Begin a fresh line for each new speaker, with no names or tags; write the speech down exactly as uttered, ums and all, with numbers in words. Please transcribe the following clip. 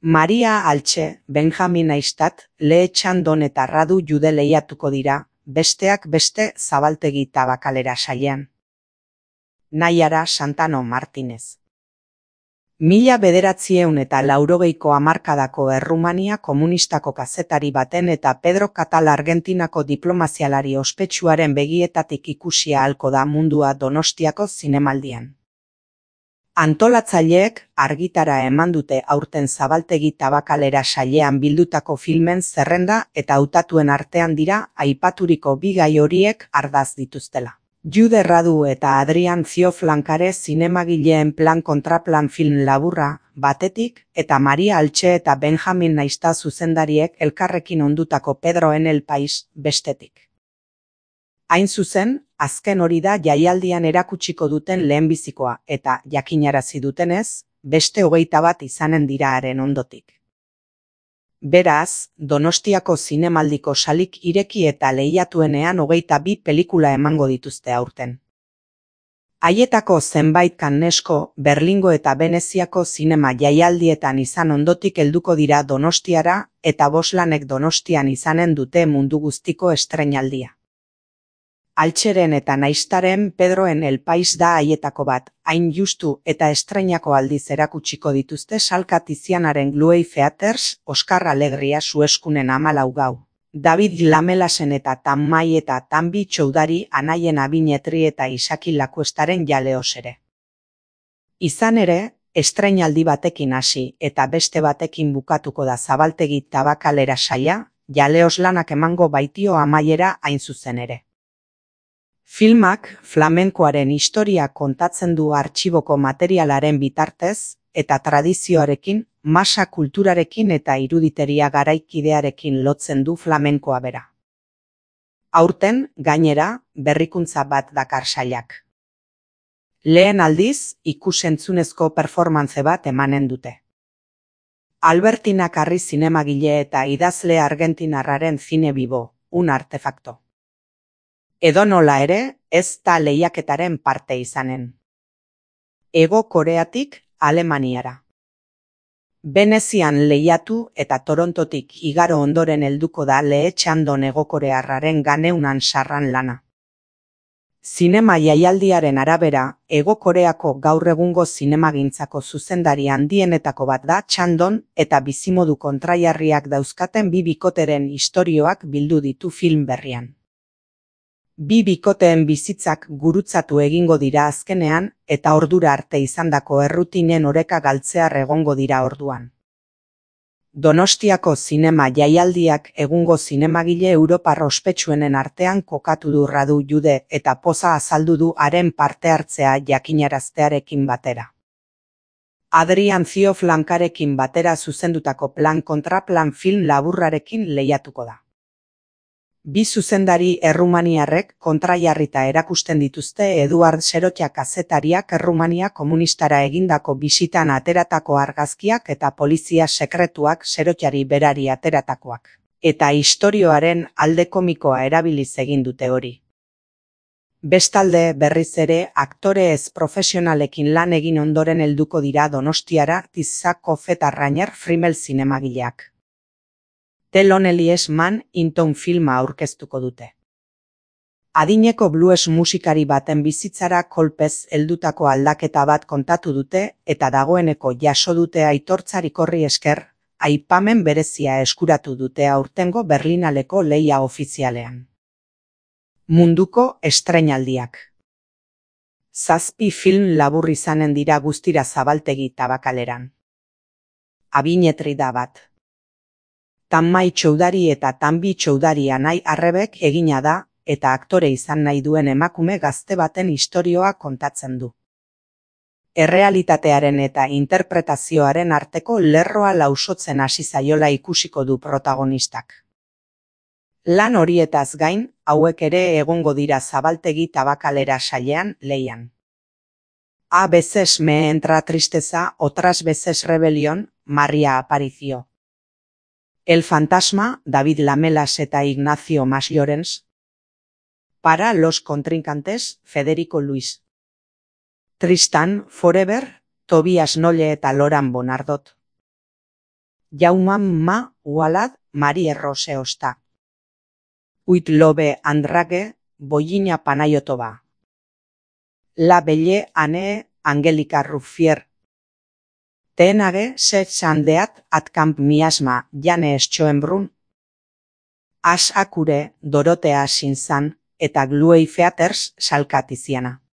Maria Altxe, Benjamin Aistat, Lee Chandon eta Radu Jude lehiatuko dira, besteak beste Zabaltegi Tabakalera sailean. Naiara Santano Martinez. Mila bederatziehun eta laurogeiko hamarkadako Errumania komunistako kazetari baten eta Pedro Catal Argentinako diplomazialari ospetsuaren begietatik ikusia ahalko da mundua Donostiako zinemaldian. Antolatzaileek argitara eman dute aurten Zabaltegi Tabakalera sailean bildutako filmen zerrenda eta hautatuen artean dira aipaturiko bi gai horiek ardaz dituztela. Jude Radu eta Adrian Cioflankare zinemagileen plan kontraplan film laburra, batetik, eta Maria Altxe eta Benjamin Aistat zuzendariek elkarrekin ondutako Pedro en el País, bestetik. Hain zuzen, azken hori da jaialdian erakutsiko duten lehenbizikoa eta jakinarazi dutenez, beste hogeita bat izanen dira haren ondotik. Beraz, Donostiako zinemaldiko salik ireki eta lehiatuenean hogeita bi pelikula emango dituzte aurten. Haietako zenbait Cannesko, Berlingo eta Veneziako zinema jaialdietan izan ondotik helduko dira Donostiara eta Boslanek Donostian izanen dute mundu guztiko estreinaldia. Altxeren eta Naistaren Pedro en el País da haietako bat, hain justu eta estreinako aldiz erakutsiko dituzte Salka Tizianaren Gluey Theaters, Oskar Alegria Sueskunen hamalau gau. David Lamelasen eta Tanmai eta Tanbi Txoudari Anaien Abinetri eta Isaki Lakuestaren Jaleos ere. Izan ere, estreinaldi batekin hasi eta beste batekin bukatuko da Zabaltegi Tabakalera saila, Jaleos lanak emango baitio amaiera hain zuzen ere. Filmak flamenkoaren historia kontatzen du artxiboko materialaren bitartez eta tradizioarekin, masa kulturarekin eta iruditeria garaikidearekin lotzen du flamenkoa bera. Aurten, gainera, berrikuntza bat dakar sailak. Lehen aldiz, ikus-entzunezko performantze bat emanen dute. Albertina Carri zinemagile eta idazle argentinarraren Cine Vivo, un artefakto. Edonola ere, ez da lehiaketaren parte izanen. Hego Koreatik Alemaniara. Venezian lehiatu eta Torontotik igaro ondoren helduko da Lee Chandon Hegokorearraren Ganeunan sarran lana. Zinema jaialdiaren arabera, Hego Koreako gaur egungo zinemagintzako zuzendari handienetako bat da Chandon eta bizimodu kontraiarriak dauzkaten bi bikoteren istorioak bildu ditu film berrian. Bi bikoteen bizitzak gurutzatu egingo dira azkenean eta ordura arte izandako errutinen oreka galtzear egongo dira orduan. Donostiako zinema jaialdiak egungo zinemagile europar ospetsuenen artean kokatu du Radu Jude eta poza azaldu du haren parte hartzea jakinaraztearekin batera. Adrian Cioflankarekin batera zuzendutako plan kontraplan film laburrarekin lehiatuko da. Bi zuzendari errumaniarrek kontraiarrita erakusten dituzte Eduard Serotia kazetariak Errumania komunistara egindako bisitan ateratako argazkiak eta polizia sekretuak Serotiari berari ateratakoak. Eta istorioaren alde komikoa erabiliz egin dute hori. Bestalde berriz ere aktore ez profesionalekin lan egin ondoren helduko dira Donostiara Tizako Feta Rainer Frimmel zinemagileak. Telon Elies Man Intown filma aurkeztuko dute. Adineko blues musikari baten bizitzara kolpez heldutako aldaketa bat kontatu dute eta dagoeneko jaso dute aitortzarik horri esker, aipamen berezia eskuratu dute aurtengo Berlinaleko lehia ofizialean. Munduko estreinaldiak. Zazpi film labur izanen dira guztira Zabaltegi Tabakaleran. Abinetri da bat. Tanmai Txoudari eta Tanbi Txoudari Anai Arrebek egina da eta aktore izan nahi duen emakume gazte baten istorioa kontatzen du. Errealitatearen eta interpretazioaren arteko lerroa lausotzen hasi zaiola ikusiko du protagonistak. Lan horietaz gain, hauek ere egongo dira Zabaltegi Tabakalera sailean lehian. A veces me entra tristeza, otras veces rebelión, Maria Aparicio. El fantasma, David Lamelas eta Ignacio Mas Llorens. Para los contrincantes, Federico Luis. Tristan, Forever, Tobias Nolle eta Loran Bonardot. jauman ma ualad Marie Rose osta. Uit lobe andrage bollina panayotova. La belle ane Angelica Ruffier. Tenage se sandeat at camp miasma jane Schoenbrunn. As akure Dorotea Sinzan eta Gluey Featers salkatiziana.